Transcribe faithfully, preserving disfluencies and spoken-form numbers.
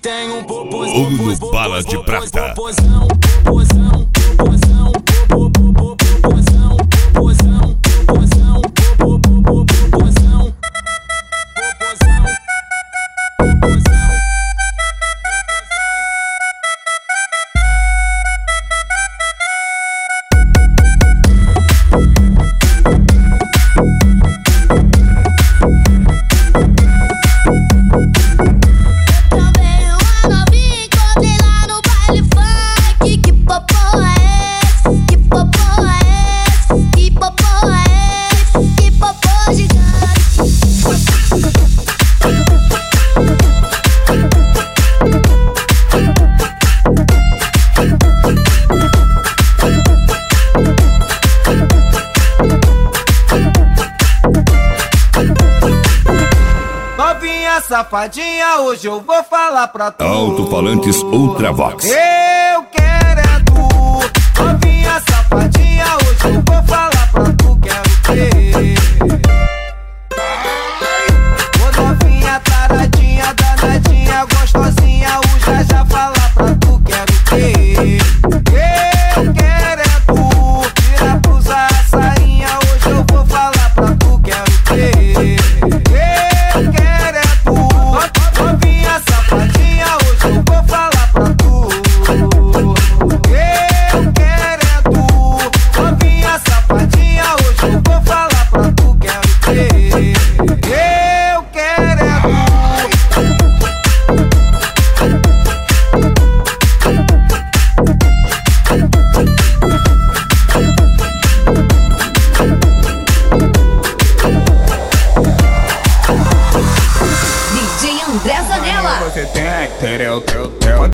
tem um popô, Ouro no bala de prata. popozão, popozão, popozão, popozão, popozão, popozão, popozão, popozão. Novinha safadinha, hoje eu vou falar pra tu. Alto-falantes Ultravox. Eu quero é tu. Novinha safadinha, hoje eu vou falar pra tu. Quero ver. Ô novinha taradinha, danadinha, gostosinha, o já já falar pra tu. Quero ver. Eu quero é tu. Tira a blusa, a sainha, hoje eu vou falar pra tu. Quero ver. Eu quero é tu. Novinha safadinha, hoje eu vou falar pra tu. Eu quero é tu. Novinha safadinha, hoje eu vou falar pra tu. Quero ver. Eu quero é tu. D J André Zanella. Você tem que ter o teu, teu